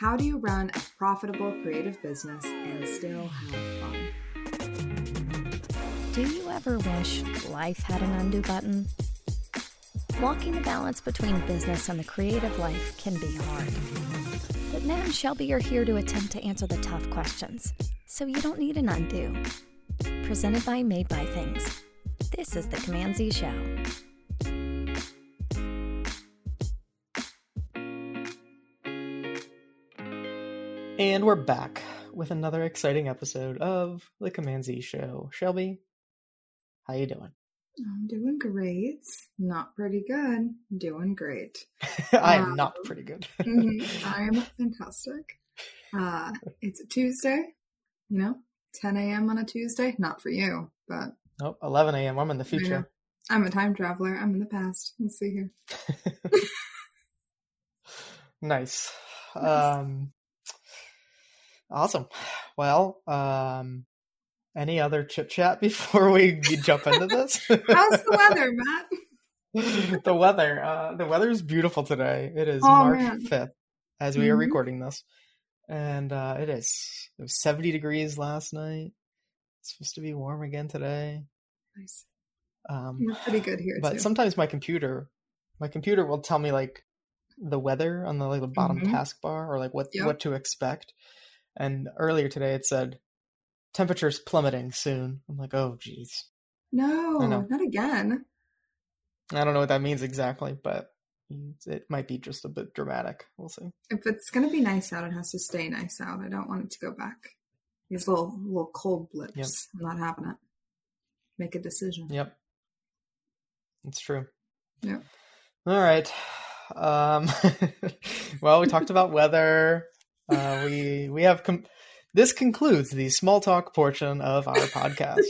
How do you run a profitable creative business and still have fun? Do you ever wish life had an undo button? Walking the balance between business and the creative life can be hard. But Matt and Shelby are here to attempt to answer the tough questions, so you don't need an undo. Presented by Made by Things. This is the Command Z Show. And we're back with another exciting episode of the Command Z Show. Shelby, how you doing? I'm doing great. Not pretty good. Doing great. I am not pretty good. I am fantastic. It's a Tuesday, 10 a.m. on a Tuesday. Not for you, but... Nope, 11 a.m. I'm in the future. I'm a time traveler. I'm in the past. Let's see here. Nice. Awesome. Well, any other chit chat before we jump into this? How's the weather, Matt? The weather is beautiful today. It is March 5th as we are recording this. And it was 70 degrees last night. It's supposed to be warm again today. Nice. We're pretty good here but too. Sometimes my computer will tell me like the weather on the bottom taskbar or like what to expect. And earlier today it said temperatures plummeting soon. I'm like, oh geez. No, not again. I don't know what that means exactly, but it might be just a bit dramatic. We'll see. If it's going to be nice out, it has to stay nice out. I don't want it to go back. These little cold blips. Yep. I'm not having it. Make a decision. Yep. It's true. Yep. All right. Well, we talked about weather. We have this concludes the small talk portion of our podcast.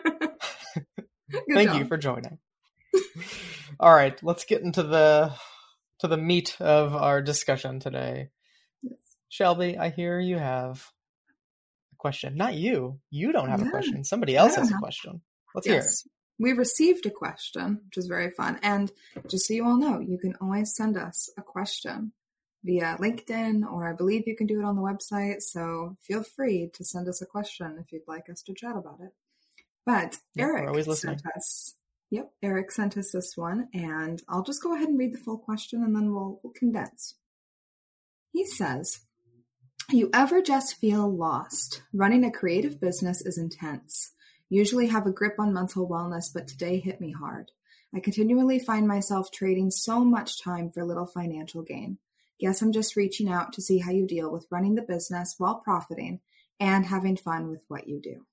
Thank you for joining. All right, let's get into the meat of our discussion today. Yes. Shelby, I hear you have a question. Not you. You don't have a question. Somebody else has a question. Let's hear it. We received a question, which is very fun. And just so you all know, you can always send us a question via LinkedIn, or I believe you can do it on the website. So feel free to send us a question if you'd like us to chat about it. But Eric sent us. Yep, Eric sent us this one, and I'll just go ahead and read the full question, and then we'll condense. He says, you ever just feel lost? Running a creative business is intense. Usually have a grip on mental wellness, but today hit me hard. I continually find myself trading so much time for little financial gain. Guess I'm just reaching out to see how you deal with running the business while profiting and having fun with what you do.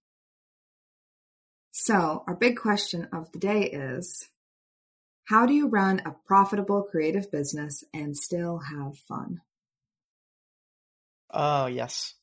So our big question of the day is, how do you run a profitable creative business and still have fun? Oh, yes.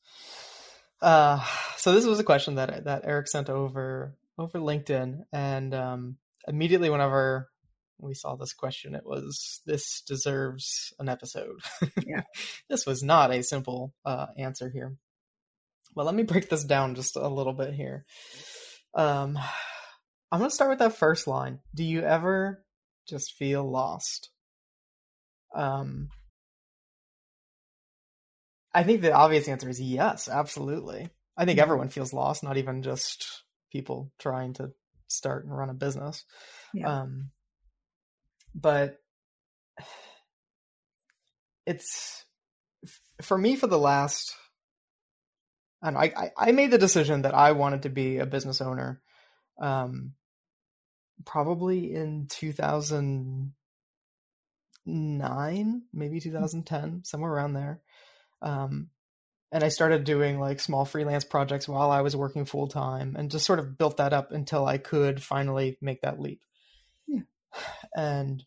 So this was a question that Eric sent over LinkedIn, and immediately whenever we saw this question, it was, this deserves an episode. Yeah. This was not a simple answer here. Well, let me break this down just a little bit here. I'm going to start with that first line. Do you ever just feel lost? I think the obvious answer is yes, absolutely. I think everyone feels lost, not even just people trying to start and run a business. Yeah. But it's, for me, for the last, I made the decision that I wanted to be a business owner probably in 2009, maybe 2010, somewhere around there. And I started doing like small freelance projects while I was working full time, and just sort of built that up until I could finally make that leap. Yeah. And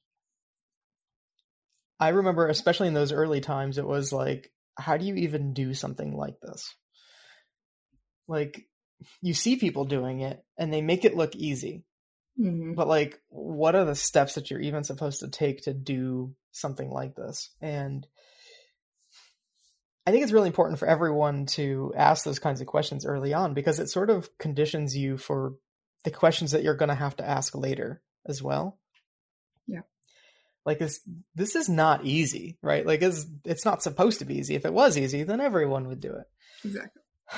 I remember, especially in those early times, it was like, how do you even do something like this? Like, you see people doing it and they make it look easy. Mm-hmm. But like, what are the steps that you're even supposed to take to do something like this? And I think it's really important for everyone to ask those kinds of questions early on, because it sort of conditions you for the questions that you're going to have to ask later as well. Yeah. Like, this is not easy, right? Like, it's not supposed to be easy. If it was easy, then everyone would do it. Exactly.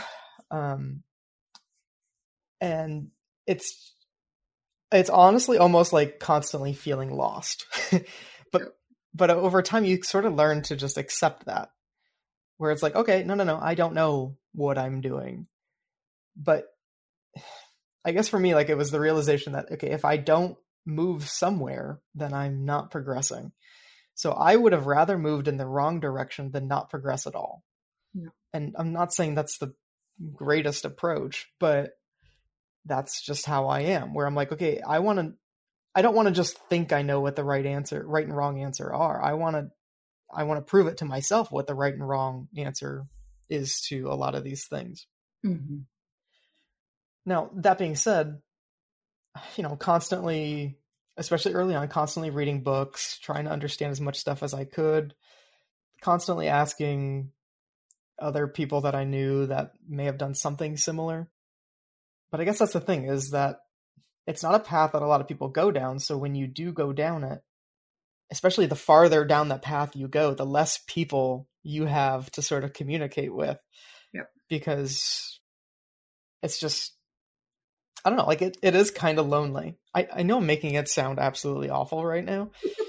And it's honestly almost like constantly feeling lost. But over time you sort of learn to just accept that, where it's like, okay, no, I don't know what I'm doing. But I guess for me, like, it was the realization that, okay, if I don't move somewhere, then I'm not progressing. So I would have rather moved in the wrong direction than not progress at all. Yeah. And I'm not saying that's the greatest approach, but that's just how I am, where I'm like, okay, I don't want to just think I know what the right and wrong answer are. I want to prove it to myself what the right and wrong answer is to a lot of these things. Mm-hmm. Now, that being said, constantly, especially early on, constantly reading books, trying to understand as much stuff as I could, constantly asking other people that I knew that may have done something similar. But I guess that's the thing, is that it's not a path that a lot of people go down. So when you do go down it, especially the farther down that path you go, the less people you have to sort of communicate with. Yep. Because it's just, I don't know, like it is kind of lonely. I know I'm making it sound absolutely awful right now.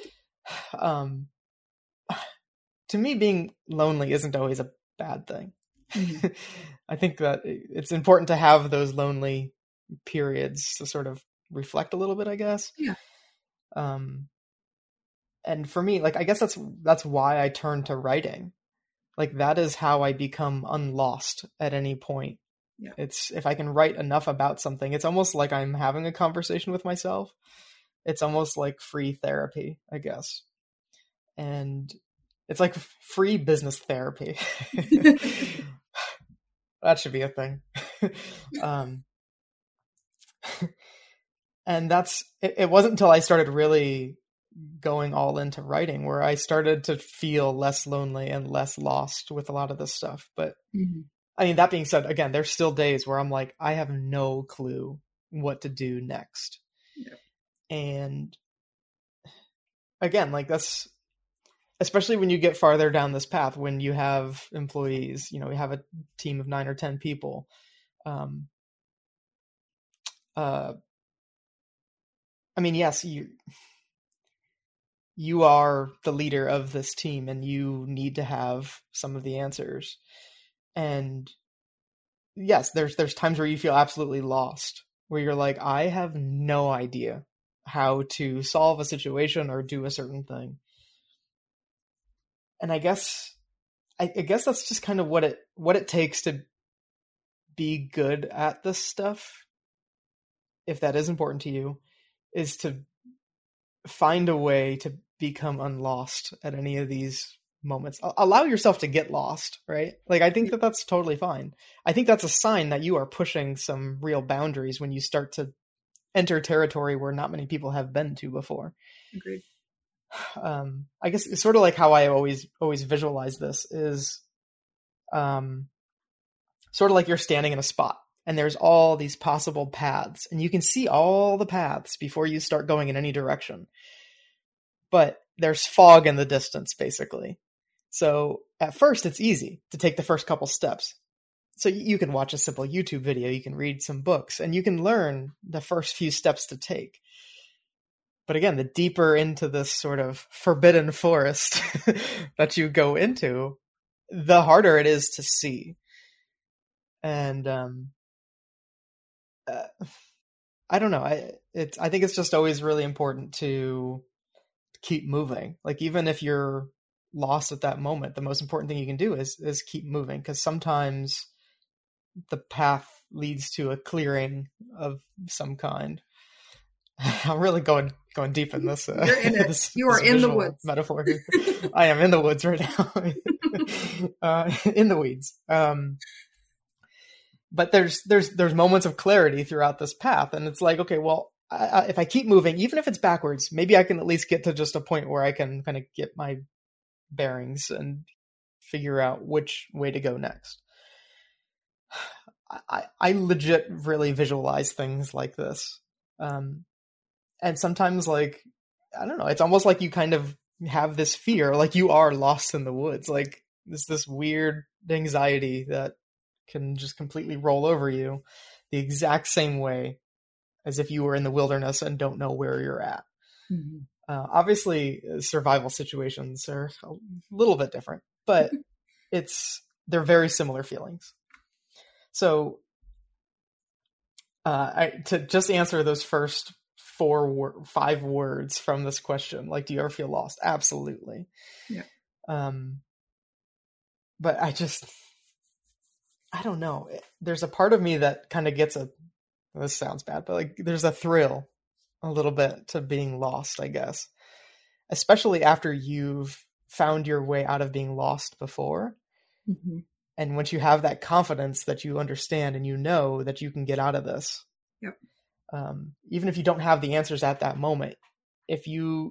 To me, being lonely isn't always a bad thing. Mm-hmm. I think that it's important to have those lonely periods to sort of reflect a little bit, I guess. Yeah. And for me, like, I guess that's why I turned to writing. Like, that is how I become unlost at any point. Yeah. It's, if I can write enough about something, it's almost like I'm having a conversation with myself. It's almost like free therapy, I guess. And it's like free business therapy. That should be a thing. And it wasn't until I started really going all into writing where I started to feel less lonely and less lost with a lot of this stuff. But mm-hmm. I mean, that being said, again, there's still days where I'm like, I have no clue what to do next. Yeah. And again, like, that's, especially when you get farther down this path, when you have employees, you have a team of 9 or 10 people. I mean, yes, you are the leader of this team and you need to have some of the answers. And yes, there's times where you feel absolutely lost, where you're like, I have no idea how to solve a situation or do a certain thing. And I guess that's just kind of what it takes to be good at this stuff, if that is important to you, is to find a way to become unlost at any of these moments. Allow yourself to get lost, right? Like, I think that that's totally fine. I think that's a sign that you are pushing some real boundaries when you start to enter territory where not many people have been to before. Agreed. I guess it's sort of like how I always visualize this is, sort of like you're standing in a spot and there's all these possible paths and you can see all the paths before you start going in any direction, but there's fog in the distance, basically. So at first it's easy to take the first couple steps. So you can watch a simple YouTube video, you can read some books, and you can learn the first few steps to take. But again, the deeper into this sort of forbidden forest that you go into, the harder it is to see. And I don't know. I think it's just always really important to keep moving. Like, even if you're lost at that moment, the most important thing you can do is keep moving, because sometimes the path leads to a clearing of some kind. I'm really going deep in this. You're in it. You are in the woods. Metaphor here. I am in the woods right now. In the weeds. But there's moments of clarity throughout this path, and it's like, okay, well, if I keep moving, even if it's backwards, maybe I can at least get to just a point where I can kind of get my bearings and figure out which way to go next. I legit really visualize things like this. And sometimes, like, I don't know. It's almost like you kind of have this fear, like you are lost in the woods. Like this weird anxiety that can just completely roll over you the exact same way as if you were in the wilderness and don't know where you're at. Mm-hmm. Obviously, survival situations are a little bit different, but they're very similar feelings. So, to just answer those first 5 words from this question, like, do you ever feel lost? Absolutely. Yeah. But I don't know. There's a part of me that kind of gets this sounds bad, but like there's a thrill a little bit to being lost, I guess. Especially after you've found your way out of being lost before. Mm-hmm. And once you have that confidence that you understand and you know that you can get out of this. Yep. Even if you don't have the answers at that moment, if you've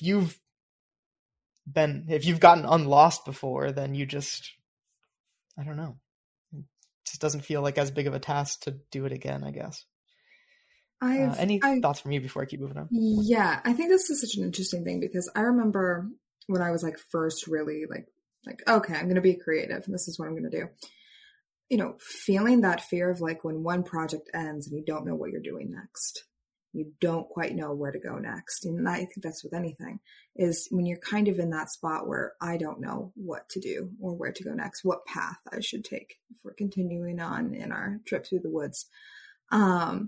gotten unlost before, then you just, I don't know. It just doesn't feel like as big of a task to do it again, I guess. Any thoughts from you before I keep moving on? Yeah, I think this is such an interesting thing because I remember when I was like first really like, okay, I'm going to be creative and this is what I'm going to do. You know, feeling that fear of like when one project ends and you don't know what you're doing next. You don't quite know where to go next. And I think that's with anything, is when you're kind of in that spot where I don't know what to do or where to go next, what path I should take if we're continuing on in our trip through the woods. I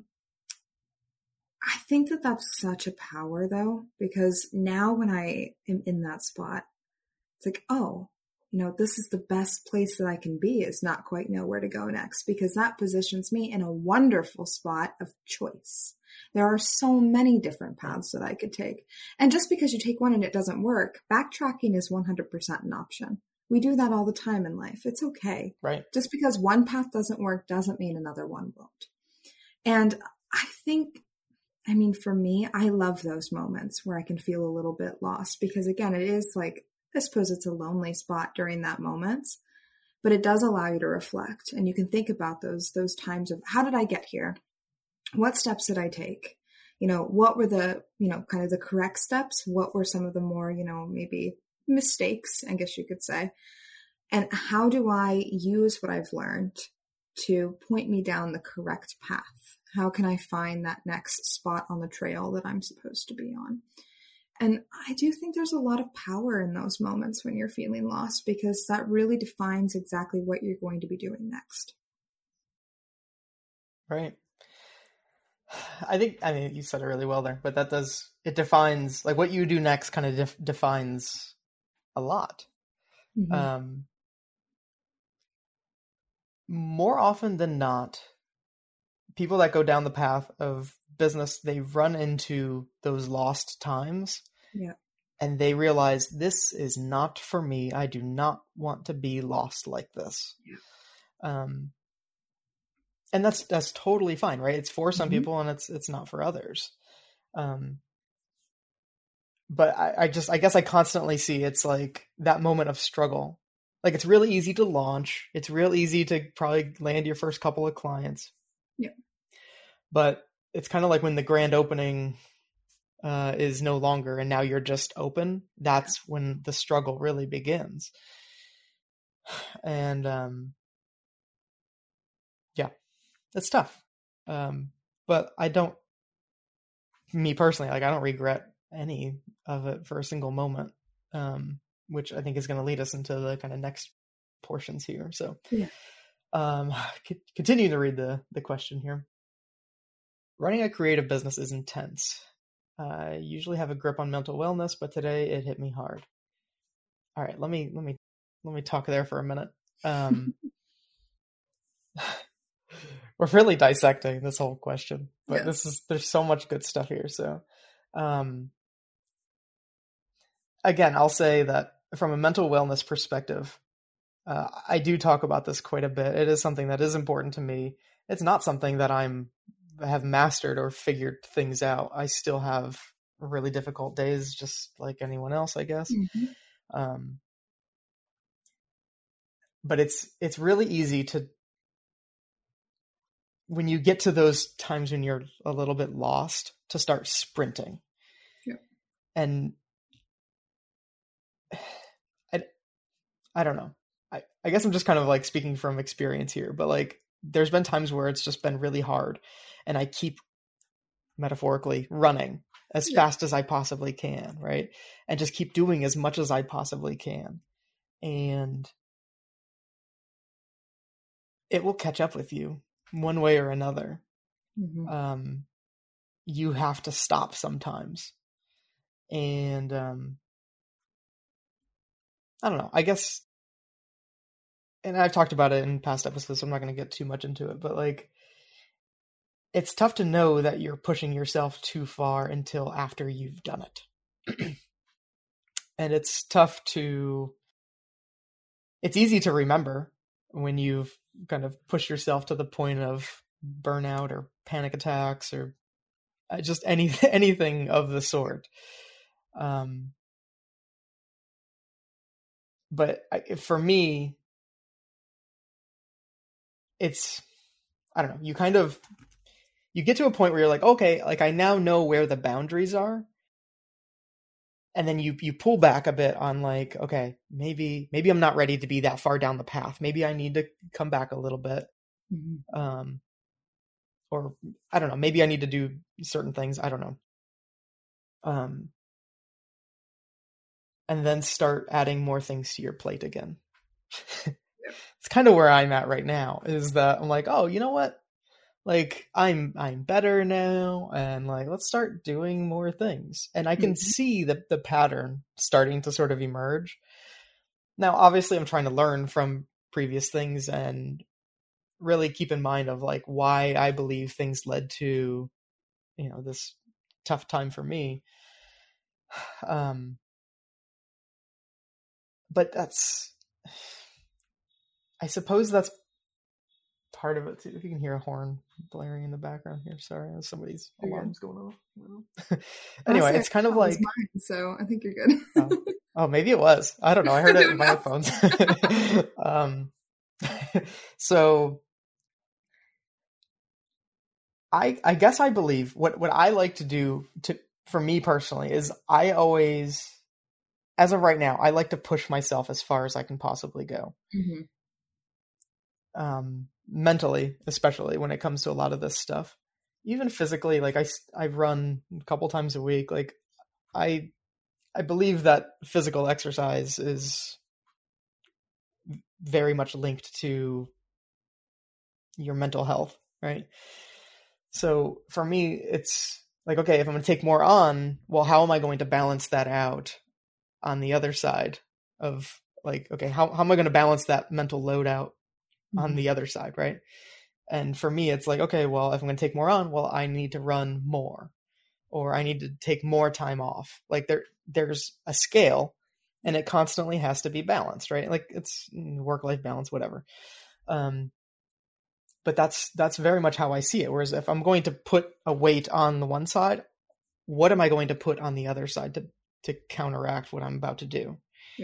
think that that's such a power though, because now when I am in that spot, it's like, oh, you know, this is the best place that I can be, is not quite know where to go next, because that positions me in a wonderful spot of choice. There are so many different paths that I could take. And just because you take one and it doesn't work, backtracking is 100% an option. We do that all the time in life. It's okay. Right. Just because one path doesn't work doesn't mean another one won't. And I think, I mean, for me, I love those moments where I can feel a little bit lost, because again, it is like, I suppose it's a lonely spot during that moment, but it does allow you to reflect, and you can think about those times of, how did I get here? What steps did I take? You know, what were the, you know, kind of the correct steps? What were some of the more, you know, maybe mistakes, I guess you could say? And how do I use what I've learned to point me down the correct path? How can I find that next spot on the trail that I'm supposed to be on? And I do think there's a lot of power in those moments when you're feeling lost, because that really defines exactly what you're going to be doing next. Right. I mean, you said it really well there, but it defines, like, what you do next kind of defines a lot. Mm-hmm. More often than not, people that go down the path of business, they run into those lost times. Yeah. And they realize, this is not for me. I do not want to be lost like this. Yeah. And that's totally fine, right? It's for some mm-hmm. people and it's not for others. But I guess I constantly see it's like that moment of struggle. Like, it's really easy to launch. It's real easy to probably land your first couple of clients. Yeah. But it's kind of like when the grand opening is no longer, and now you're just open. That's when the struggle really begins. And yeah, it's tough. But me personally, like, I don't regret any of it for a single moment, which I think is going to lead us into the kind of next portions here. So continue to read the question here. Running a creative business is intense. I usually have a grip on mental wellness, but today it hit me hard. All right, let me talk there for a minute. We're really dissecting this whole question, but there's so much good stuff here. So, again, I'll say that from a mental wellness perspective, I do talk about this quite a bit. It is something that is important to me. It's not something that I have mastered or figured things out. I still have really difficult days, just like anyone else, I guess. Mm-hmm. But it's really easy to, when you get to those times when you're a little bit lost, to start sprinting. Yeah. And I don't know. I guess I'm just kind of like speaking from experience here, but like there's been times where it's just been really hard and I keep metaphorically running as fast as I possibly can, right? And just keep doing as much as I possibly can. And it will catch up with you one way or another. Mm-hmm. You have to stop sometimes. And I don't know, I guess, and I've talked about it in past episodes, so I'm not going to get too much into it, but like, it's tough to know that you're pushing yourself too far until after you've done it. And it's easy to remember when you've kind of pushed yourself to the point of burnout or panic attacks or just anything of the sort. But for me, it's, I don't know, you get to a point where you're like, okay, like I now know where the boundaries are. And then you pull back a bit on like, okay, maybe I'm not ready to be that far down the path. Maybe I need to come back a little bit. Mm-hmm. Or I don't know, maybe I need to do certain things. I don't know. And then start adding more things to your plate again. It's kind of where I'm at right now, is that I'm like, oh, you know what? Like I'm better now, and like let's start doing more things. And I can see the pattern starting to sort of emerge. Now, obviously I'm trying to learn from previous things and really keep in mind of like why I believe things led to, you know, this tough time for me. But I suppose that's part of it too. If you can hear a horn blaring in the background here, sorry, somebody's alarm's going off. Anyway, it's kind of like mine, so I think you're good. Oh, maybe it was. I don't know. I heard it in my headphones. So I guess I believe what I like to do for me personally is I always, as of right now, I like to push myself as far as I can possibly go. Mm-hmm. Mentally, especially when it comes to a lot of this stuff, even physically, like I run a couple times a week. Like I believe that physical exercise is very much linked to your mental health, right? So for me, it's like, okay, if I'm going to take more on, well, how am I going to balance that out on the other side of like, okay, how am I going to balance that mental load out on the other side, right? And for me, it's like, okay, well, if I'm going to take more on, well, I need to run more, or I need to take more time off. Like there's a scale, and it constantly has to be balanced, right? Like it's work-life balance, whatever. But that's very much how I see it. Whereas if I'm going to put a weight on the one side, what am I going to put on the other side to counteract what I'm about to do? Yeah.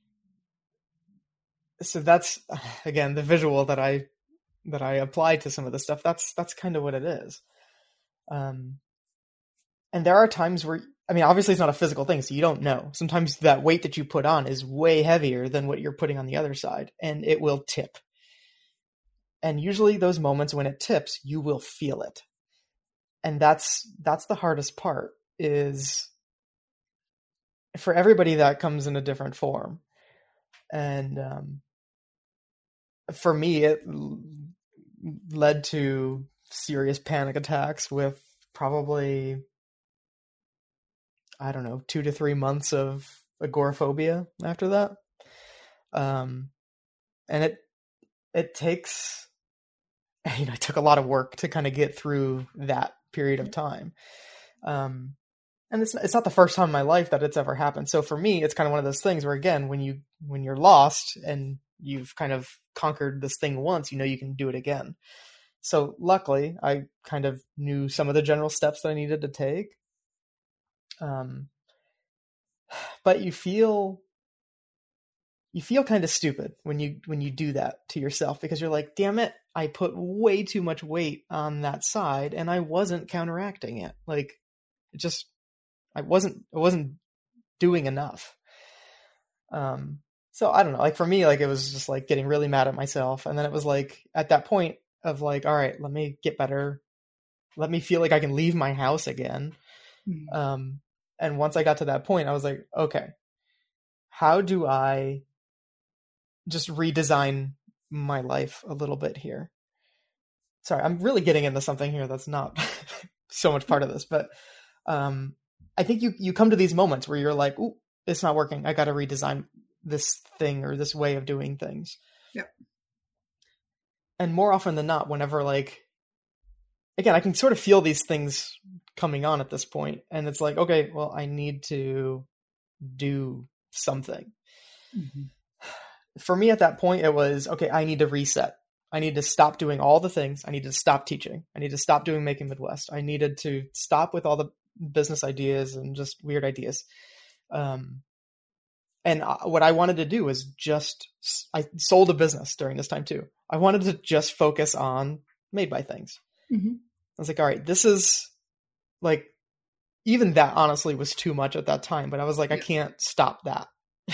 So that's, again, the visual that I apply to some of the stuff. That's kind of what it is. And there are times where, I mean, obviously it's not a physical thing, so you don't know. Sometimes that weight that you put on is way heavier than what you're putting on the other side, and it will tip. And usually those moments when it tips, you will feel it. And that's the hardest part, is for everybody that comes in a different form. And for me, it led to serious panic attacks with probably, I don't know, 2 to 3 months of agoraphobia after that. And it takes, you know, it took a lot of work to kind of get through that period of time. And it's not the first time in my life that it's ever happened. So for me, it's kind of one of those things where, again, when you're lost and you've kind of conquered this thing once, you know, you can do it again. So luckily I kind of knew some of the general steps that I needed to take. But you feel kind of stupid when you do that to yourself, because you're like, damn it, I put way too much weight on that side and I wasn't counteracting it. Like, it just, I wasn't doing enough. So I don't know, like for me, like it was just like getting really mad at myself. And then it was like at that point of like, all right, let me get better. Let me feel like I can leave my house again. Mm-hmm. And once I got to that point, I was like, okay, how do I just redesign my life a little bit here? Sorry, I'm really getting into something here that's not so much part of this, but I think you come to these moments where you're like, ooh, it's not working. I got to redesign this thing or this way of doing things. Yep. And more often than not, whenever like, again, I can sort of feel these things coming on at this point, and it's like, okay, well, I need to do something. Mm-hmm. For me at that point, it was, okay, I need to reset. I need to stop doing all the things. I need to stop teaching. I need to stop doing Making Midwest. I needed to stop with all the business ideas and just weird ideas. And what I wanted to do was I sold a business during this time too. I wanted to just focus on Made By Things. Mm-hmm. I was like, all right, this is like, even that honestly was too much at that time, but I was like, I can't stop that.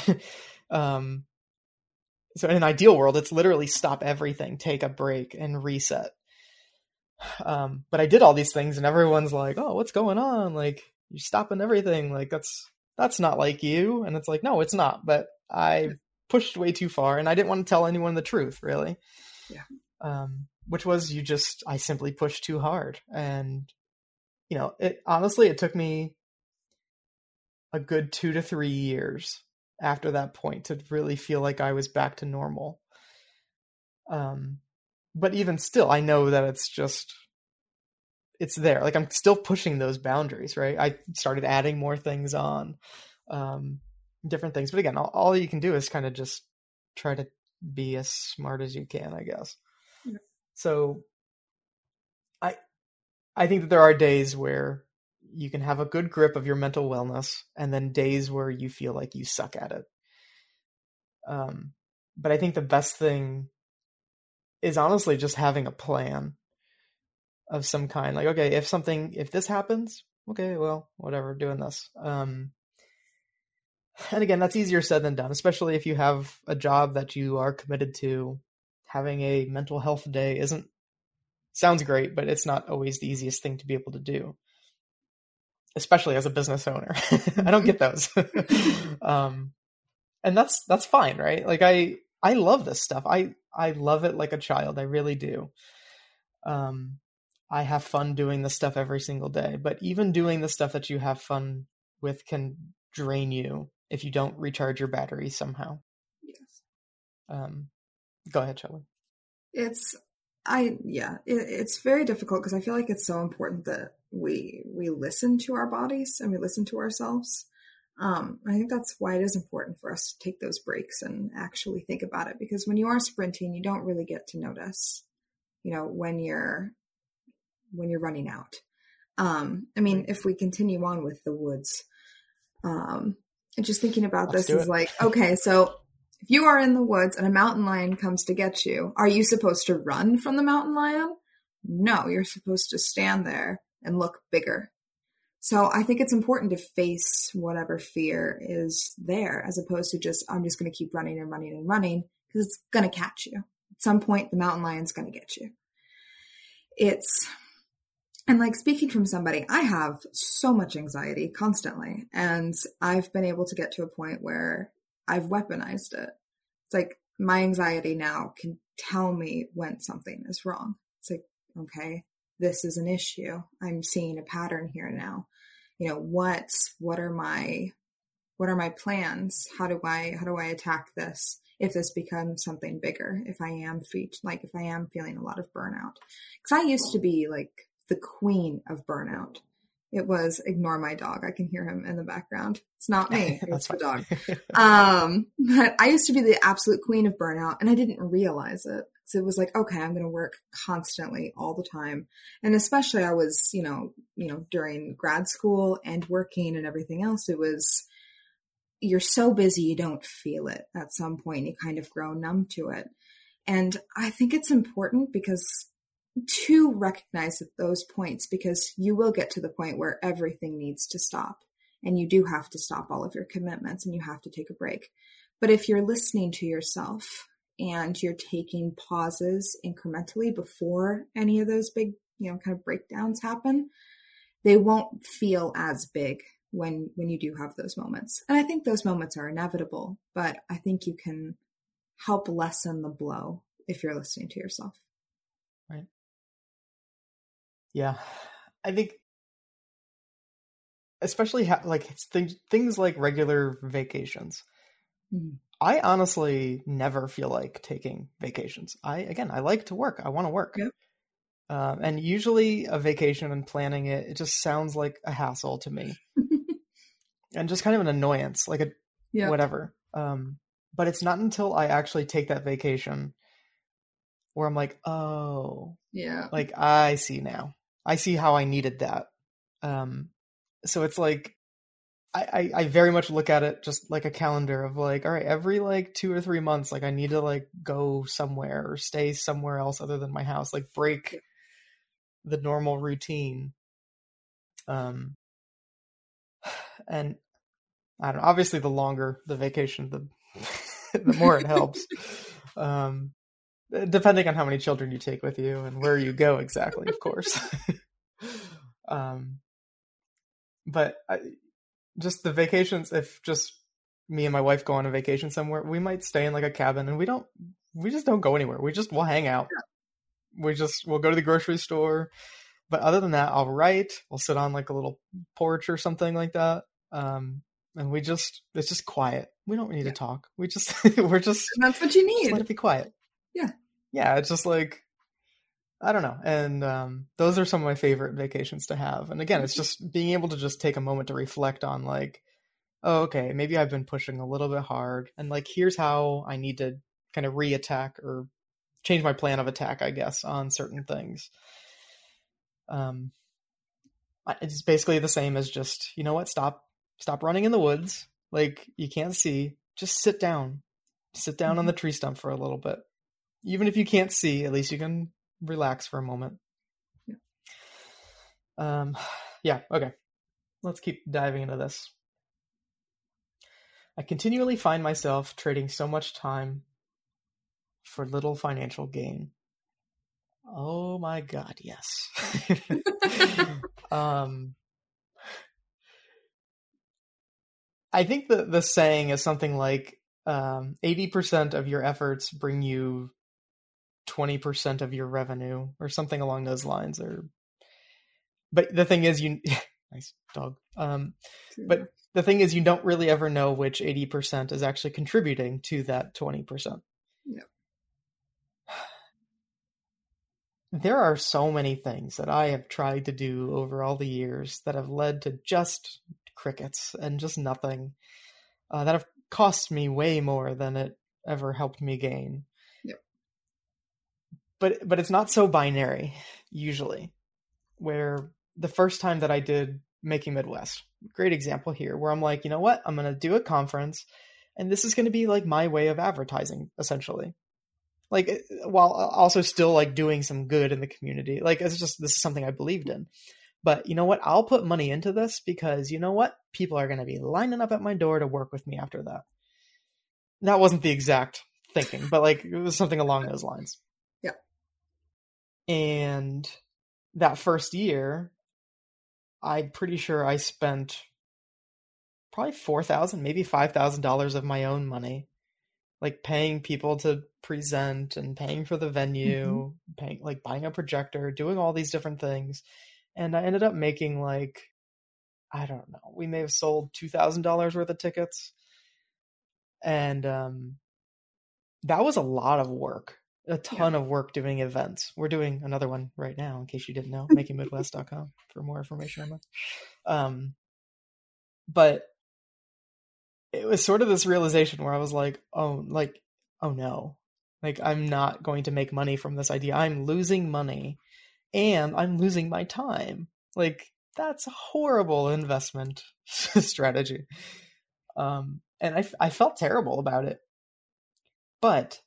So in an ideal world, it's literally stop everything, take a break and reset. But I did all these things and everyone's like, oh, what's going on? Like, you're stopping everything. Like, that's not like you. And it's like, no, it's not. But I pushed way too far and I didn't want to tell anyone the truth, really. Yeah. Which was I simply pushed too hard. And, it took me a good 2 to 3 years after that point to really feel like I was back to normal. But even still, I know that it's there. Like I'm still pushing those boundaries, right? I started adding more things on, different things. But again, all you can do is kind of just try to be as smart as you can, I guess. Yeah. So I think that there are days where you can have a good grip of your mental wellness and then days where you feel like you suck at it. But I think the best thing is honestly just having a plan of some kind. Like, okay, if this happens, okay, well, whatever, doing this. And again, that's easier said than done, especially if you have a job that you are committed to. Having a mental health day sounds great, but it's not always the easiest thing to be able to do, especially as a business owner. I don't get those. And that's fine, right? Like I love this stuff. I love it like a child. I really do. I have fun doing this stuff every single day, but even doing the stuff that you have fun with can drain you if you don't recharge your battery somehow. Yes. Go ahead, Shelley. It's very difficult because I feel like it's so important that we listen to our bodies and we listen to ourselves. I think that's why it is important for us to take those breaks and actually think about it, because when you are sprinting, you don't really get to notice, when you're running out. If we continue on with the woods, and just thinking about this is like, okay, so if you are in the woods and a mountain lion comes to get you, are you supposed to run from the mountain lion? No, you're supposed to stand there and look bigger. So I think it's important to face whatever fear is there, as opposed to I'm just going to keep running and running and running, because it's going to catch you. At some point, the mountain lion's going to get you. And like speaking from somebody, I have so much anxiety constantly, and I've been able to get to a point where I've weaponized it. It's like my anxiety now can tell me when something is wrong. It's like, okay, this is an issue. I'm seeing a pattern here now. What are my plans? How do I attack this if this becomes something bigger? If I am feeling a lot of burnout, because I used to be like the queen of burnout. It was, ignore my dog. I can hear him in the background. It's not me. It's the dog. But I used to be the absolute queen of burnout, and I didn't realize it. So it was like, okay, I'm going to work constantly all the time. And especially I was, during grad school and working and everything else, it was, you're so busy, you don't feel it at some point. You kind of grow numb to it. And I think it's important to recognize at those points, because you will get to the point where everything needs to stop. and you do have to stop all of your commitments and you have to take a break. But if you're listening to yourself and you're taking pauses incrementally before any of those big, kind of breakdowns happen, they won't feel as big when you do have those moments. And I think those moments are inevitable, but I think you can help lessen the blow if you're listening to yourself. Right. Yeah. I think especially things like regular vacations. Mm-hmm. I honestly never feel like taking vacations. I like to work. I want to work. Yep. And usually a vacation and planning it just sounds like a hassle to me. And just kind of an annoyance, like whatever. But it's not until I actually take that vacation where I'm like, oh, yeah, like I see now. I see how I needed that. So it's like, I very much look at it just like a calendar of like, all right, every like 2 or 3 months, like I need to like go somewhere or stay somewhere else other than my house, like break the normal routine. And I don't know, obviously the longer the vacation, the more it helps. Depending on how many children you take with you and where you go exactly, of course. But just the vacations, if just me and my wife go on a vacation somewhere, we might stay in like a cabin and we just don't go anywhere. We'll hang out. We'll go to the grocery store. But other than that, I'll write, we'll sit on like a little porch or something like that. And it's just quiet. We don't need to talk. We're just, that's what you need. Just let it be quiet. Yeah. Yeah. It's just like, I don't know. And those are some of my favorite vacations to have. And again, it's just being able to just take a moment to reflect on like, oh, okay, maybe I've been pushing a little bit hard. And like, here's how I need to kind of re-attack or change my plan of attack, I guess, on certain things. It's basically the same as just, you know what, stop running in the woods. Like you can't see, just sit down on the tree stump for a little bit. Even if you can't see, at least you can relax for a moment. Yeah. Okay. Let's keep diving into this. I continually find myself trading so much time for little financial gain. Oh my God, yes. I think the saying is something like 80% of your efforts bring you 20% of your revenue or something along those lines. But the thing is, nice dog. But the thing is, you don't really ever know which 80% is actually contributing to that 20%. Yeah. There are so many things that I have tried to do over all the years that have led to just crickets and just nothing, that have cost me way more than it ever helped me gain. Yep. But it's not so binary usually, where the first time that I did Making Midwest, great example here, where I'm like, you know what, I'm going to do a conference and this is going to be like my way of advertising essentially. Like, while also still like doing some good in the community. Like, this is something I believed in. But you know what? I'll put money into this because you know what? People are going to be lining up at my door to work with me after that. That wasn't the exact thinking, but like it was something along those lines. Yeah. And that first year, I'm pretty sure I spent probably $4,000, maybe $5,000 of my own money, like paying people to present and paying for the venue, buying a projector, doing all these different things. And I ended up making like, I don't know, we may have sold $2,000 worth of tickets. And that was a lot of work, a ton of work doing events. We're doing another one right now, in case you didn't know, makingmidwest.com for more information on that. But it was sort of this realization where I was like, oh no, like I'm not going to make money from this idea. I'm losing money and I'm losing my time. Like that's a horrible investment strategy. And I felt terrible about it, but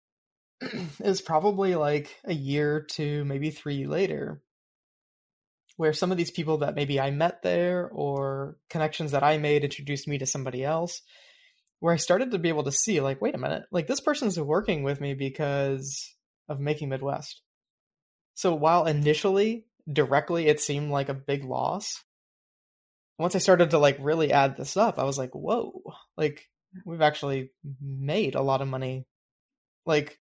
it was probably like a year to maybe 3 later where some of these people that maybe I met there or connections that I made introduced me to somebody else, where I started to be able to see like, wait a minute, like this person's working with me because of Making Midwest. So while initially directly it seemed like a big loss, once I started to like really add this up, I was like, whoa, like we've actually made a lot of money. Like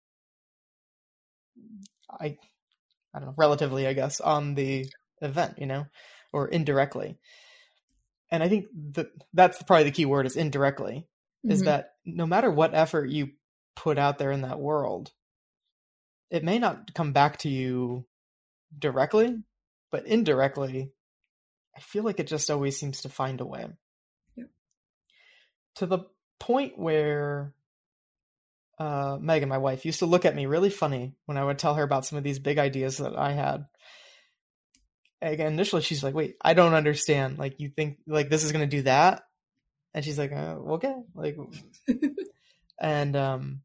I don't know, relatively, I guess, on the event, or indirectly. And I think that's probably the key word is indirectly, is that no matter what effort you put out there in that world, it may not come back to you directly, but indirectly, I feel like it just always seems to find a way. Yep. To the point where Megan, my wife, used to look at me really funny when I would tell her about some of these big ideas that I had. Again, initially she's like, wait, I don't understand. Like, you think like this is going to do that? And she's like, okay. Like, and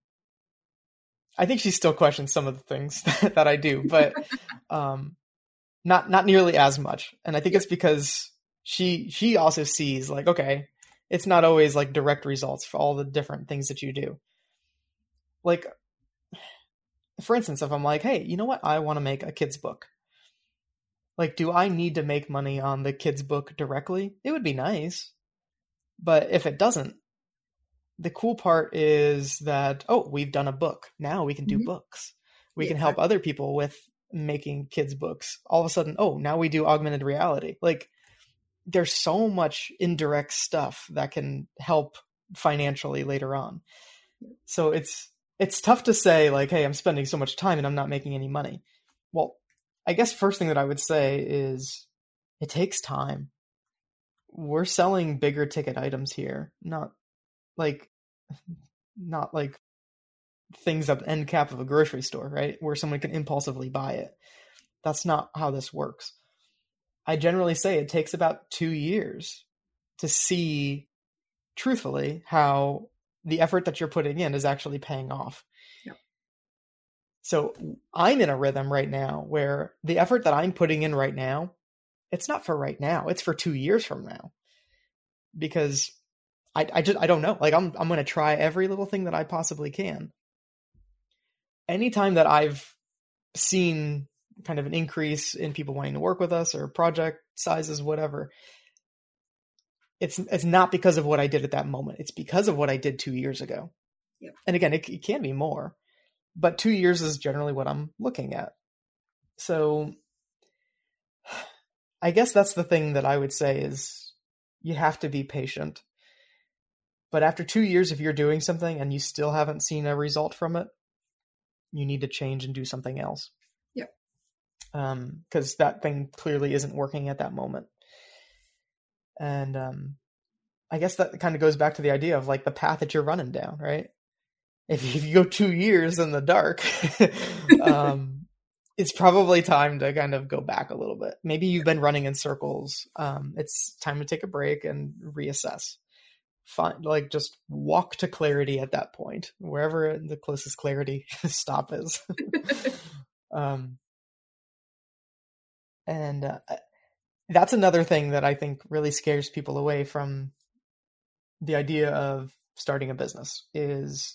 I think she still questions some of the things that I do, but not nearly as much. And I think it's because she also sees like, okay, it's not always like direct results for all the different things that you do. Like, for instance, if I'm like, hey, you know what? I want to make a kid's book. Like, do I need to make money on the kid's book directly? It would be nice. But if it doesn't, the cool part is that, we've done a book. Now we can do books. We can help other people with making kids' books. All of a sudden, now we do augmented reality. Like, there's so much indirect stuff that can help financially later on. So it's tough to say like, hey, I'm spending so much time and I'm not making any money. Well, I guess first thing that I would say is it takes time. We're selling bigger ticket items here, not like things at the end cap of a grocery store, right? Where someone can impulsively buy it. That's not how this works. I generally say it takes about 2 years to see truthfully how the effort that you're putting in is actually paying off. Yep. So I'm in a rhythm right now where the effort that I'm putting in right now, it's not for right now. It's for 2 years from now, because I don't know. Like I'm going to try every little thing that I possibly can. Anytime that I've seen kind of an increase in people wanting to work with us or project sizes, whatever, it's not because of what I did at that moment. It's because of what I did 2 years ago. Yep. And again, it can be more, but 2 years is generally what I'm looking at. So I guess that's the thing that I would say is you have to be patient. But after 2 years, if you're doing something and you still haven't seen a result from it, you need to change and do something else. Yep. Because that thing clearly isn't working at that moment. And I guess that kind of goes back to the idea of like the path that you're running down, right? If you go 2 years in the dark, it's probably time to kind of go back a little bit. Maybe you've been running in circles. It's time to take a break and reassess. Like just walk to clarity at that point, wherever the closest clarity stop is. That's another thing that I think really scares people away from the idea of starting a business is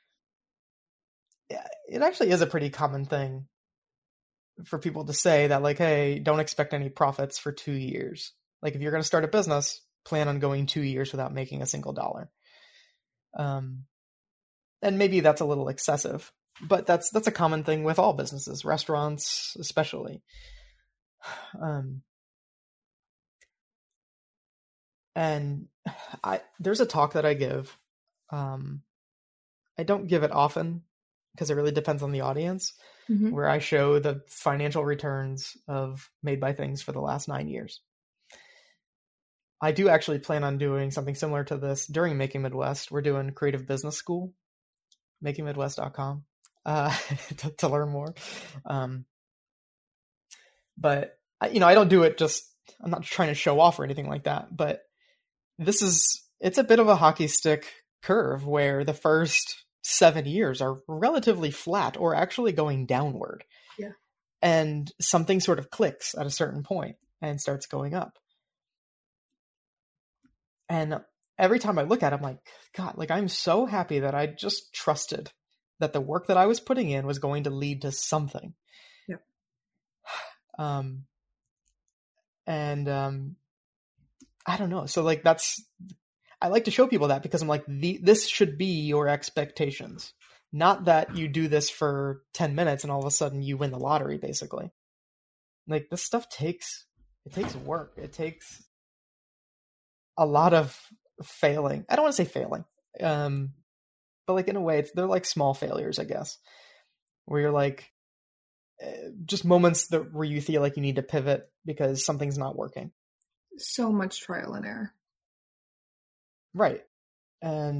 it actually is a pretty common thing for people to say that like, hey, don't expect any profits for 2 years. Like if you're going to start a business, plan on going 2 years without making a single dollar. And maybe that's a little excessive, but that's a common thing with all businesses, restaurants especially. And there's a talk that I give. I don't give it often because it really depends on the audience, where I show the financial returns of Made by Things for the last 9 years. I do actually plan on doing something similar to this during Making Midwest. We're doing Creative Business School, makingmidwest.com, to learn more. But I don't do it I'm not trying to show off or anything like that, but it's a bit of a hockey stick curve where the first 7 years are relatively flat or actually going downward. Yeah. And something sort of clicks at a certain point. and starts going up. And every time I look at it, I'm like, God, like I'm so happy that I just trusted that the work that I was putting in was going to lead to something. Yep. I don't know. So like I like to show people that because I'm like, this should be your expectations. Not that you do this for 10 minutes and all of a sudden you win the lottery, basically. Like this stuff takes work. It takes a lot of failing. I don't want to say failing. But like in a way, they're like small failures, I guess, where you're like, just moments where you feel like you need to pivot because something's not working. So much trial and error. Right. And,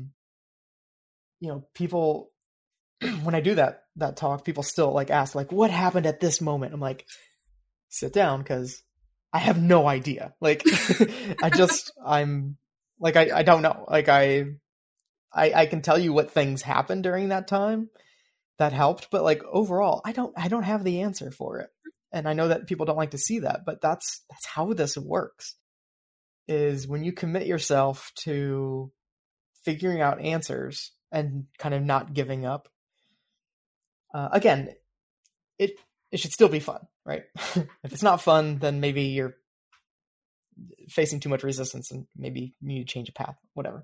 people, when I do that talk, people still like ask like, what happened at this moment? I'm like, sit down. 'Cause I have no idea. Like, I don't know. Like I can tell you what things happened during that time that helped, but like overall, I don't have the answer for it. And I know that people don't like to see that, but that's how this works, is when you commit yourself to figuring out answers and kind of not giving up. Again, it should still be fun, right? If it's not fun, then maybe you're facing too much resistance and maybe you need to change a path, whatever.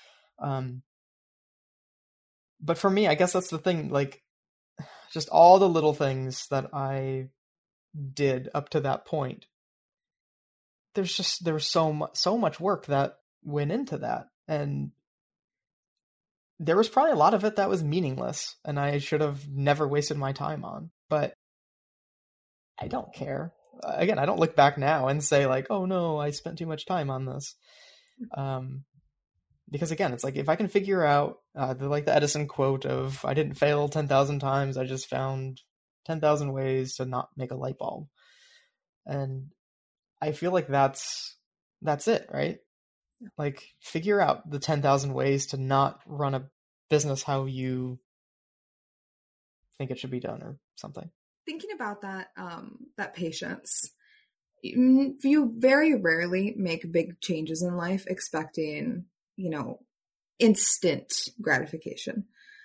But for me, I guess that's the thing, like just all the little things that I did up to that point. There was so much work that went into that. And there was probably a lot of it that was meaningless and I should have never wasted my time on, but I don't care. Again, I don't look back now and say like, oh no, I spent too much time on this. Because again, it's like, if I can figure out the Edison quote of, I didn't fail 10,000 times, I just found 10,000 ways to not make a light bulb. And I feel like that's it, right? Like, figure out the 10,000 ways to not run a business how you think it should be done or something. Thinking about that patience, you very rarely make big changes in life expecting, instant gratification.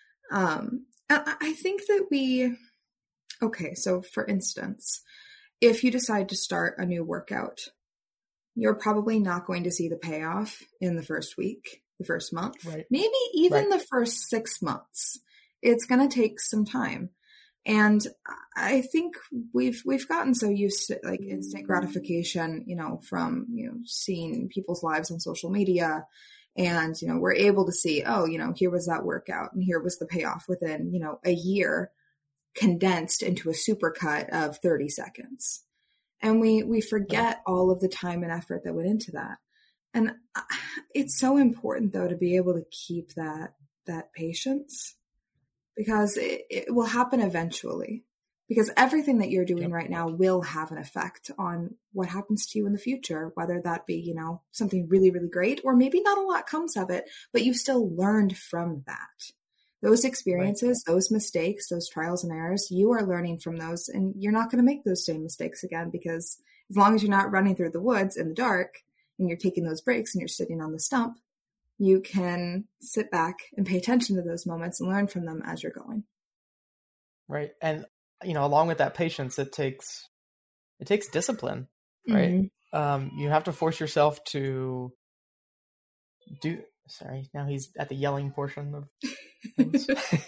I think that so for instance, if you decide to start a new workout, you're probably not going to see the payoff in the first week, the first month, right. Maybe even the first 6 months. It's going to take some time. And I think we've gotten so used to like instant gratification, from, seeing people's lives on social media. And, we're able to see, here was that workout and here was the payoff within, a year, condensed into a supercut of 30 seconds. And we forget all of the time and effort that went into that. And it's so important, though, to be able to keep that patience, because it will happen eventually. Because everything that you're doing right now will have an effect on what happens to you in the future, whether that be, something really, really great, or maybe not a lot comes of it, but you've still learned from that. Those experiences, those mistakes, those trials and errors, you are learning from those, and you're not going to make those same mistakes again, because as long as you're not running through the woods in the dark and you're taking those breaks and you're sitting on the stump, you can sit back and pay attention to those moments and learn from them as you're going. Right. And, along with that patience, it takes discipline, right? Mm-hmm. You have to force yourself to do, sorry, now he's at the yelling portion of things.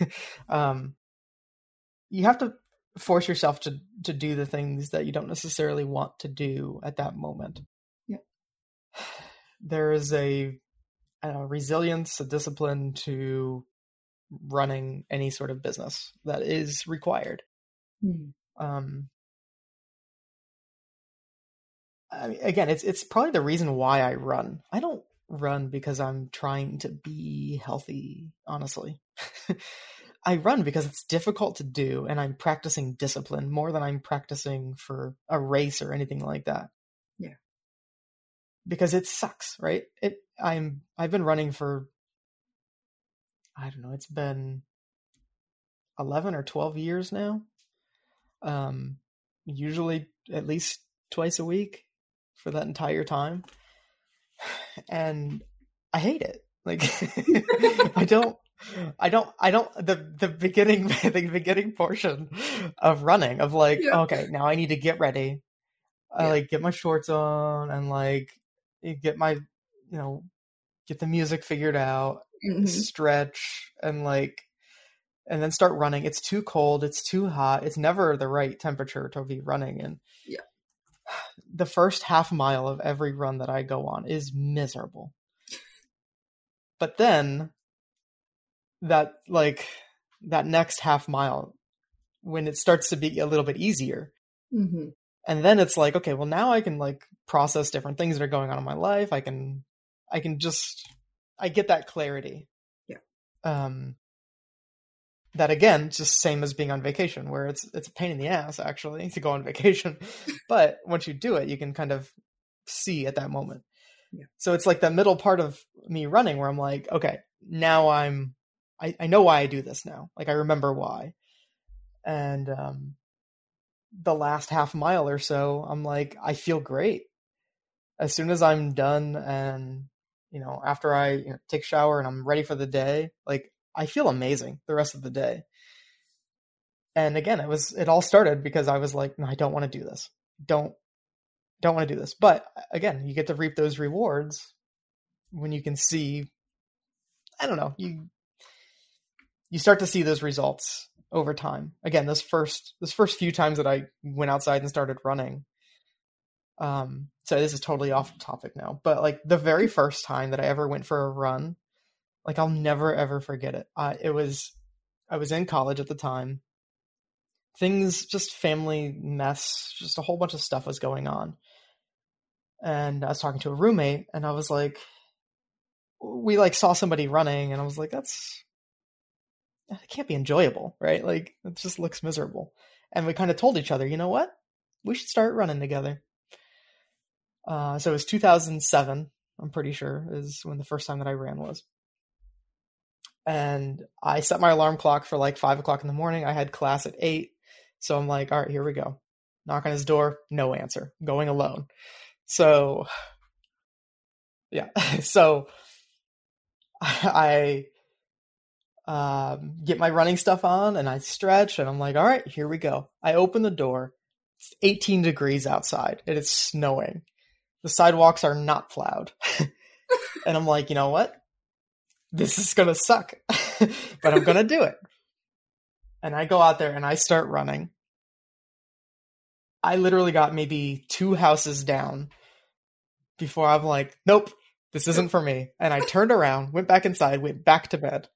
You have to force yourself to do the things that you don't necessarily want to do at that moment. Yeah. There is a resilience, a discipline to running any sort of business that is required. I mean, again, it's probably the reason why I run. I don't run because I'm trying to be healthy, honestly. I run because it's difficult to do, and I'm practicing discipline more than I'm practicing for a race or anything like that. Yeah. Because it sucks, right? I've been running for, I don't know, it's been 11 or 12 years now. Usually at least twice a week for that entire time. And I hate it. Like, the beginning portion of running, of like, okay, now I need to get ready. I like get my shorts on and like get my, get the music figured out, stretch and then start running. It's too cold. It's too hot. It's never the right temperature to be running in. Yeah. The first half mile of every run that I go on is miserable. But then that next half mile, when it starts to be a little bit easier, and then it's like, okay, well now I can like process different things that are going on in my life. I get that clarity. Yeah. That again, just same as being on vacation, where it's a pain in the ass actually to go on vacation, but once you do it, you can kind of see at that moment. Yeah. So it's like the middle part of me running where I'm like, okay, now I know why I do this now. Like I remember why. And the last half mile or so, I'm like, I feel great. As soon as I'm done and, after I take a shower and I'm ready for the day, like I feel amazing the rest of the day. And again, it all started because I was like, no, I don't want to do this. Don't want to do this. But again, you get to reap those rewards when you can see, I don't know, you start to see those results over time. Again, this first few times that I went outside and started running. So this is totally off topic now, but like the very first time that I ever went for a run, like I'll never ever forget it. I was in college at the time. Things, just family mess, just a whole bunch of stuff was going on. And I was talking to a roommate and I was like, we like saw somebody running and I was like, it can't be enjoyable, right? Like it just looks miserable. And we kind of told each other, you know what? We should start running together. So it was 2007, I'm pretty sure, is when the first time that I ran was. And I set my alarm clock for like 5 o'clock in the morning. I had class at 8. So I'm like, all right, here we go. Knock on his door. No answer. Going alone. So yeah. So I get my running stuff on and I stretch and I'm like, all right, here we go. I open the door. It's 18 degrees outside and it's snowing. The sidewalks are not plowed. And I'm like, you know what? This is going to suck, but I'm going to do it. And I go out there and I start running. I literally got maybe 2 houses down before I'm like, nope, this isn't for me. And I turned around, went back inside, went back to bed.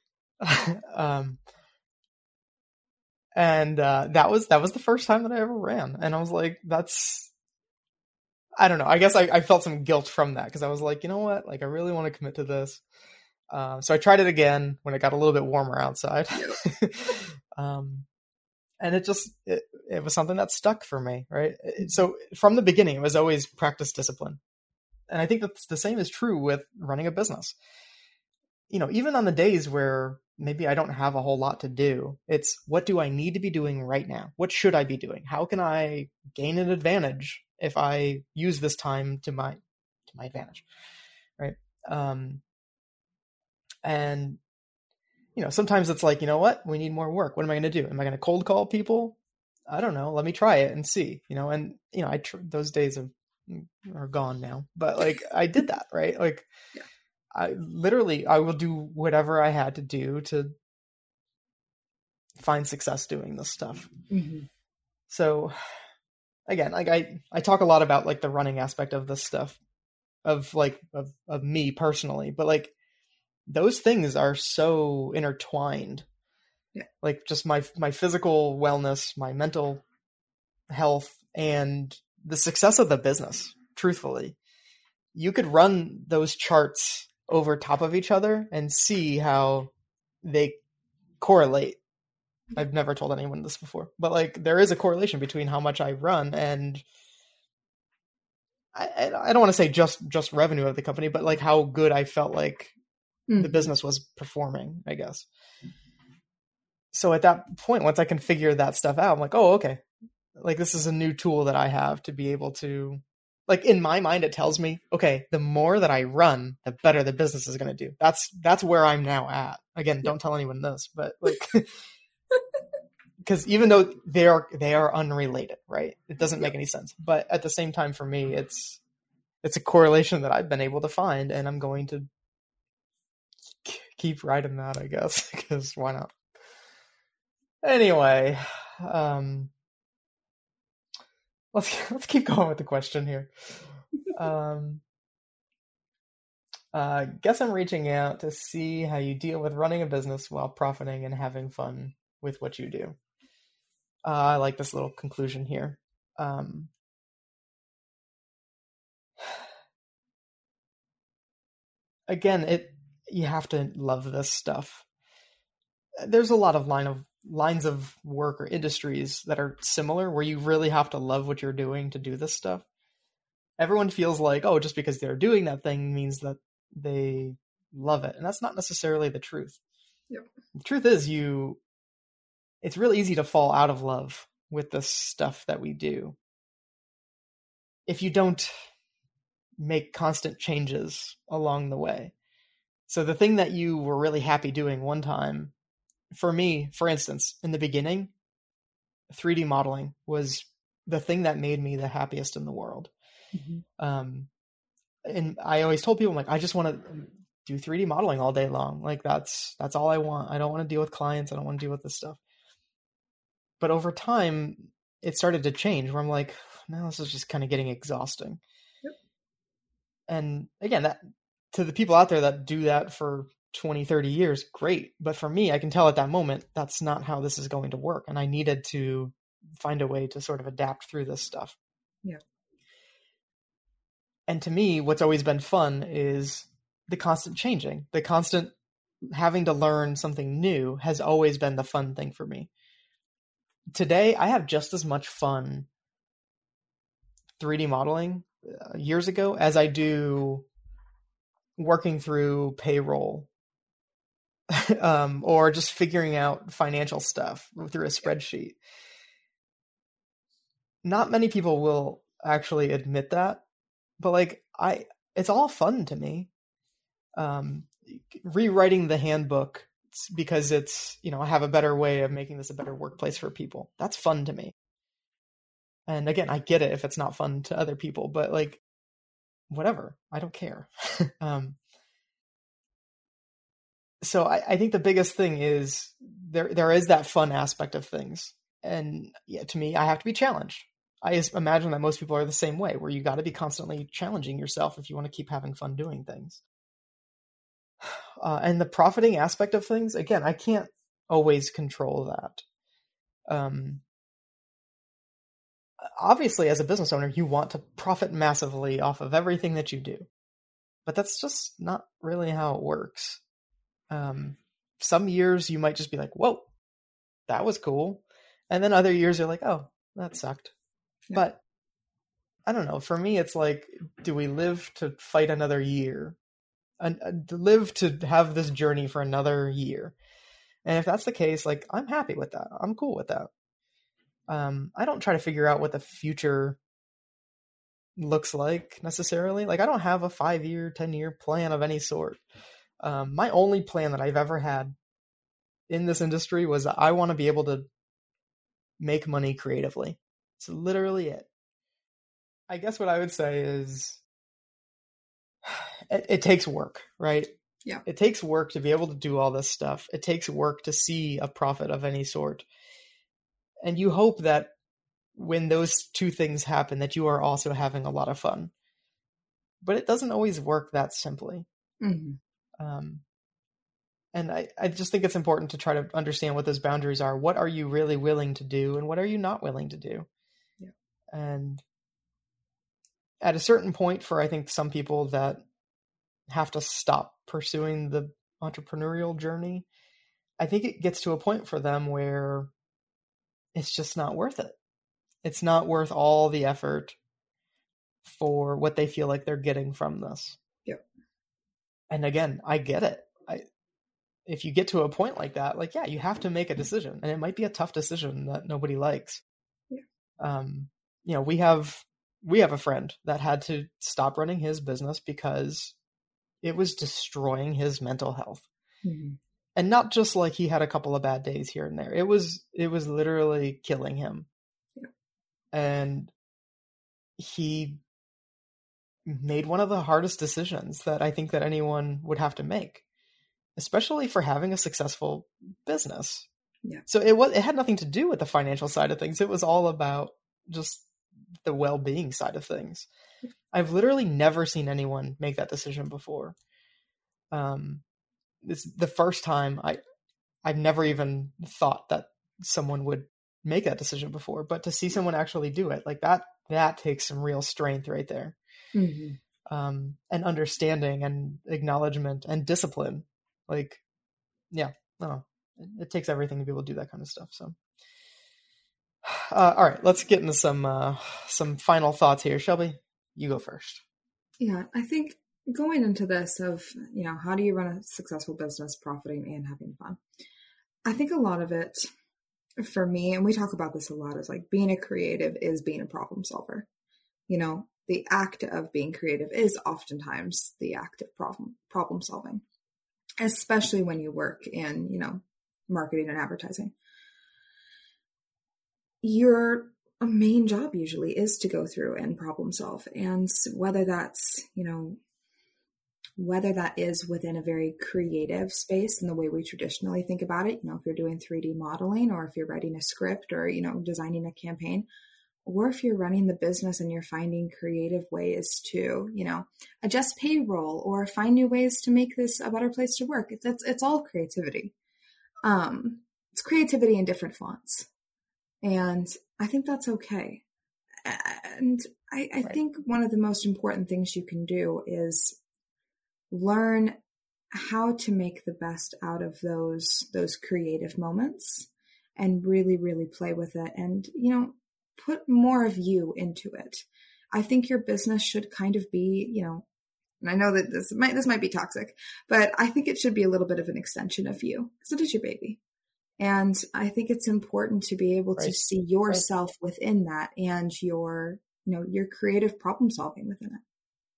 And that was the first time that I ever ran. And I was like, I don't know. I guess I felt some guilt from that because I was like, you know what? Like, I really want to commit to this. So I tried it again when it got a little bit warmer outside. And it was something that stuck for me, right? So from the beginning, it was always practice discipline. And I think that the same is true with running a business. Even on the days where maybe I don't have a whole lot to do, it's what do I need to be doing right now? What should I be doing? How can I gain an advantage if I use this time to my advantage, right? And sometimes it's like, you know what? We need more work. What am I going to do? Am I going to cold call people? I don't know. Let me try it and see, and those days are gone now, but like I did that, right? Like yeah. I will do whatever I had to do to find success doing this stuff. Mm-hmm. So again, like I talk a lot about like the running aspect of this stuff of me personally, but like those things are so intertwined. Yeah. Like just my physical wellness, my mental health, and the success of the business, truthfully. You could run those charts over top of each other and see how they correlate. I've never told anyone this before, but like there is a correlation between how much I run and I don't want to say just revenue of the company, but like how good I felt like the business was performing, I guess. So at that point, once I can figure that stuff out, I'm like, oh, okay. like, this is a new tool that I have to be able to, like, in my mind, it tells me, okay, the more that I run, the better the business is going to do. That's where I'm now at. Again, don't tell anyone this, but like, because even though they are unrelated, right? It doesn't make any sense. But at the same time, for me, it's a correlation that I've been able to find, and I'm going to keep riding that, I guess, because why not? Anyway, let's keep going with the question here. Guess I'm reaching out to see how you deal with running a business while profiting and having fun with what you do. I like this little conclusion here. Again, you have to love this stuff. There's a lot of lines of work or industries that are similar where you really have to love what you're doing to do this stuff. Everyone feels like, oh, just because they're doing that thing means that they love it. And that's not necessarily the truth. Yep. The truth is it's really easy to fall out of love with the stuff that we do if you don't make constant changes along the way. So the thing that you were really happy doing one time, for me, for instance, in the beginning, 3D modeling was the thing that made me the happiest in the world. Mm-hmm. And I always told people, I'm like, I just want to do 3D modeling all day long. Like that's all I want. I don't want to deal with clients. I don't want to deal with this stuff. But over time, it started to change where I'm like, no, this is just kind of getting exhausting. Yep. And again, that to the people out there that do that for 20, 30 years, great. But for me, I can tell at that moment, that's not how this is going to work. And I needed to find a way to sort of adapt through this stuff. Yeah. And to me, what's always been fun is the constant changing, the constant having to learn something new has always been the fun thing for me. Today, I have just as much fun 3D modeling years ago as I do working through payroll or just figuring out financial stuff through a spreadsheet. Not many people will actually admit that, but like it's all fun to me. Rewriting the handbook because it's, I have a better way of making this a better workplace for people. That's fun to me. And again, I get it if it's not fun to other people, but like, whatever, I don't care. So I think the biggest thing is there is that fun aspect of things. And yeah, to me, I have to be challenged. I imagine that most people are the same way, where you got to be constantly challenging yourself if you want to keep having fun doing things. And the profiting aspect of things, again, I can't always control that. Obviously, as a business owner, you want to profit massively off of everything that you do, but that's just not really how it works. Some years you might just be like, whoa, that was cool. And then other years you're like, oh, that sucked. Yeah. But I don't know. For me, it's like, do we live to fight another year? And live to have this journey for another year? And if that's the case, like, I'm happy with that. I'm cool with that. I don't try to figure out what the future looks like necessarily. Like, I don't have a 5-year, 10-year plan of any sort. My only plan that I've ever had in this industry was that I want to be able to make money creatively. It's literally it. I guess what I would say is it takes work, right? Yeah. It takes work to be able to do all this stuff. It takes work to see a profit of any sort. And you hope that when those two things happen, that you are also having a lot of fun. But it doesn't always work that simply. Mm-hmm. And I just think it's important to try to understand what those boundaries are. What are you really willing to do and what are you not willing to do? Yeah. And at a certain point for, I think, some people that have to stop pursuing the entrepreneurial journey, I think it gets to a point for them where it's just not worth it. It's not worth all the effort for what they feel like they're getting from this. Yep. And again, I get it. If you get to a point like that, like, yeah, you have to make a decision, and it might be a tough decision that nobody likes. Yeah. We have a friend that had to stop running his business because it was destroying his mental health. Mm-hmm. And not just like he had a couple of bad days here and there. It was literally killing him. Yeah. And he made one of the hardest decisions that I think that anyone would have to make, especially for having a successful business. Yeah. So it had nothing to do with the financial side of things. It was all about just the well-being side of things. I've literally never seen anyone make that decision before. It's the first time I've never even thought that someone would make that decision before, but to see someone actually do it, like that takes some real strength right there. Mm-hmm. And understanding and acknowledgement and discipline. Like, yeah, no, it takes everything to be able to do that kind of stuff. So, all right, let's get into some final thoughts here. Shelby, you go first. Yeah, I think going into this of, how do you run a successful business, profiting and having fun? I think a lot of it for me, and we talk about this a lot, is like being a creative is being a problem solver. The act of being creative is oftentimes the act of problem solving, especially when you work in, marketing and advertising. Your main job usually is to go through and problem solve. And whether that is within a very creative space in the way we traditionally think about it, if you're doing 3D modeling, or if you're writing a script, or, designing a campaign, or if you're running the business and you're finding creative ways to, adjust payroll or find new ways to make this a better place to work. It's all creativity. It's creativity in different fonts. And I think that's okay. And I think one of the most important things you can do is learn how to make the best out of those creative moments and really, really play with it and, put more of you into it. I think your business should kind of be, and I know that this might be toxic, but I think it should be a little bit of an extension of you because it is your baby. And I think it's important to be able to see yourself within that and your creative problem solving within it.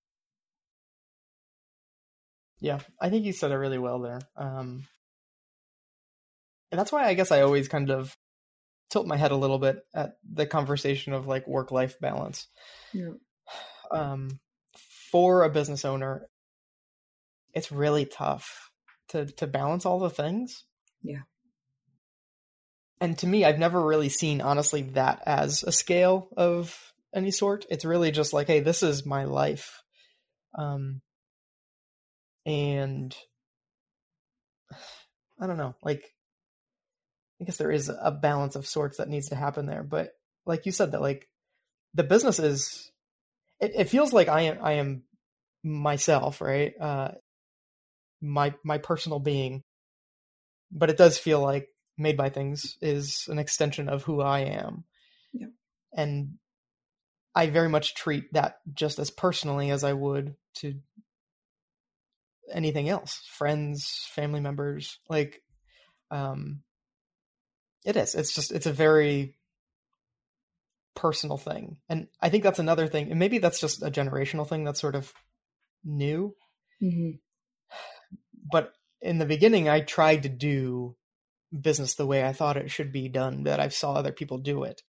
Yeah, I think you said it really well there. And that's why I guess I always kind of tilt my head a little bit at the conversation of like work-life balance. Yeah. For a business owner, it's really tough to balance all the things. Yeah. And to me, I've never really seen, honestly, that as a scale of any sort. It's really just like, hey, this is my life. And I don't know, like, I guess there is a balance of sorts that needs to happen there. But like you said, that like the business is, it feels like I am myself, right? My personal being, but it does feel like Made by Things is an extension of who I am. Yeah. And I very much treat that just as personally as I would to anything else, friends, family members, like, it's a very personal thing. And I think that's another thing. And maybe that's just a generational thing that's sort of new. Mm-hmm. But in the beginning, I tried to do business the way I thought it should be done, that I saw other people do it.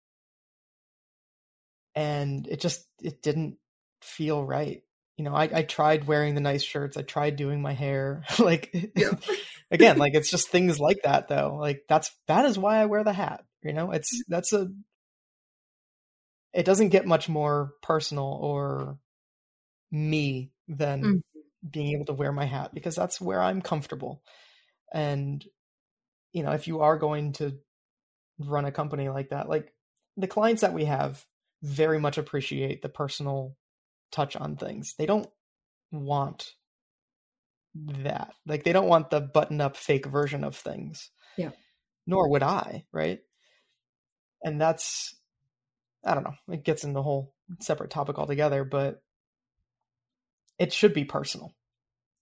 And it didn't feel right. I tried wearing the nice shirts. I tried doing my hair. Like, yeah. Again, like, it's just things like that though. Like that is why I wear the hat. It doesn't get much more personal or me than being able to wear my hat, because that's where I'm comfortable. And, if you are going to run a company like that, like the clients that we have very much appreciate the personal touch on things. They don't want that. Like, they don't want the button up fake version of things. Yeah. Nor would I, right? And that's, I don't know, it gets into a whole separate topic altogether, but it should be personal.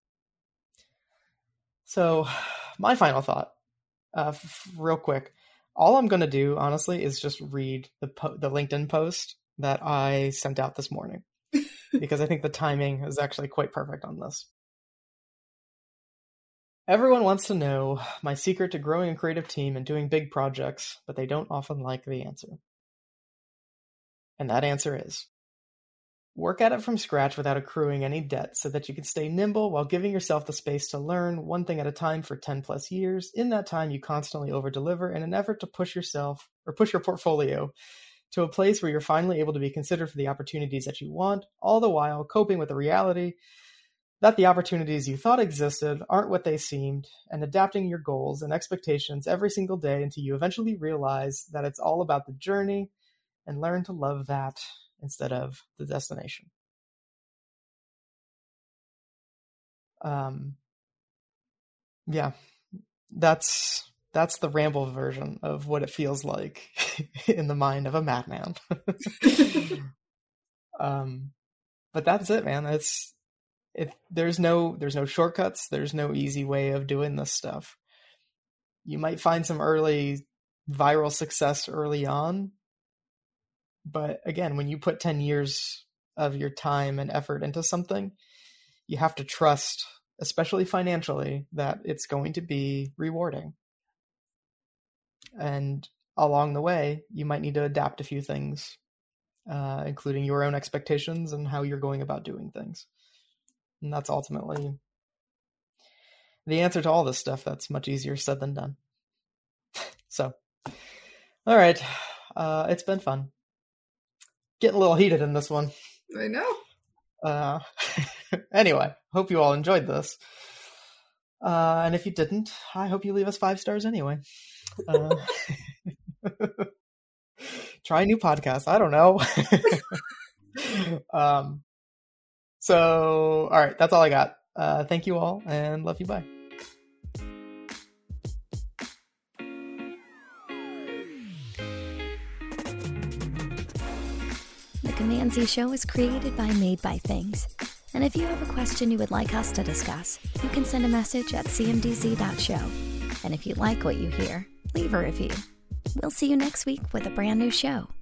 So my final thought, real quick, All I'm going to do, honestly, is just read the LinkedIn post that I sent out this morning, because I think the timing is actually quite perfect on this. Everyone wants to know my secret to growing a creative team and doing big projects, but they don't often like the answer. And that answer is: work at it from scratch without accruing any debt so that you can stay nimble while giving yourself the space to learn one thing at a time for 10 plus years. In that time, you constantly over-deliver in an effort to push yourself or push your portfolio to a place where you're finally able to be considered for the opportunities that you want, all the while coping with the reality that the opportunities you thought existed aren't what they seemed, and adapting your goals and expectations every single day until you eventually realize that it's all about the journey and learn to love that instead of the destination. Yeah, that's the ramble version of what it feels like in the mind of a madman. But that's it, man. There's no shortcuts. There's no easy way of doing this stuff. You might find some early viral success early on, but again, when you put 10 years of your time and effort into something, you have to trust, especially financially, that it's going to be rewarding. And along the way, you might need to adapt a few things, including your own expectations and how you're going about doing things. And that's ultimately the answer to all this stuff. That's much easier said than done. So, all right. It's been fun. Getting a little heated in this one. I know. Anyway, hope you all enjoyed this. And if you didn't, I hope you leave us 5 stars anyway. Try a new podcast. I don't know. So, all right, that's all I got. Thank you all, and love you. Bye. The Command Z Show is created by Made by Things. And if you have a question you would like us to discuss, you can send a message at cmdz.show. And if you like what you hear, leave a review. We'll see you next week with a brand new show.